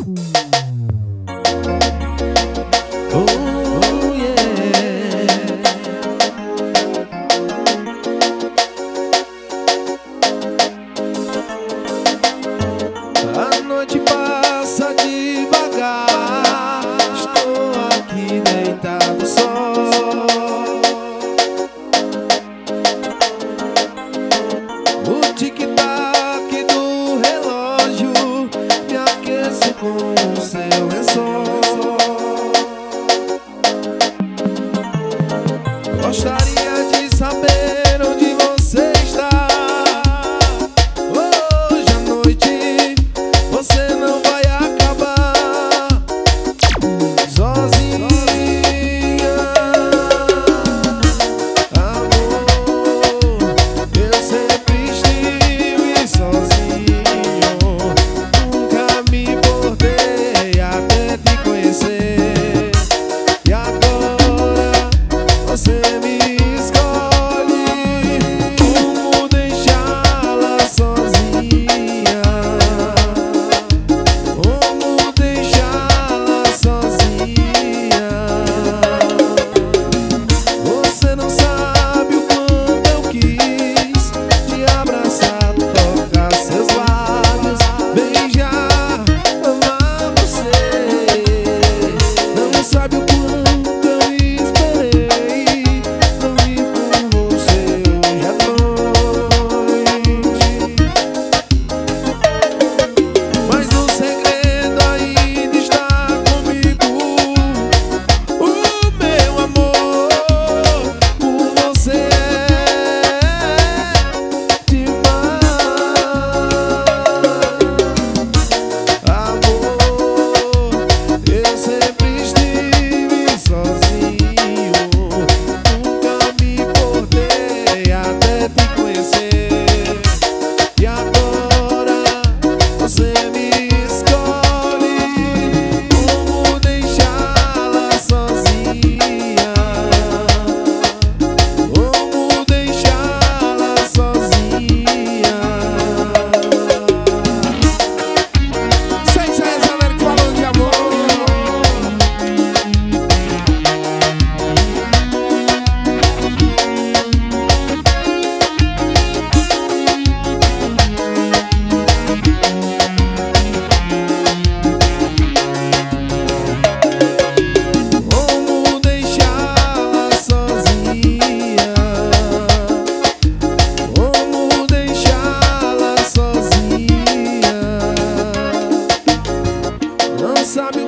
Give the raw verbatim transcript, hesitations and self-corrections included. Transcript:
Oh, yeah. A noite passa devagar, estou aqui deitado só. O tic-tac do relógio me aquece com o seu lençol. Gostaria de saber onde você está. Hoje à noite você não vai acabar sozinha. Amor, eu sempre estive sozinho, nunca me importei até te conhecer. E agora você me escolhe, como deixá-la sozinha, como deixá-la sozinha. Você não sabe o quanto eu quis te abraçar, tocar seus lábios, beijar, amar você. Não sabe o quanto eu esperei dormir com você hoje à noite. Mas o segredo ainda está comigo, o meu amor por você é demais. Amor, eu sempre estive sozinho, nunca me importei até te conhecer. E agora você me escolhe, como deixá-la sozinha, como deixá-la sozinha. Sem ser essa galera que falou de amor. Como deixá-la sozinha, como deixá-la sozinha. Não sabe o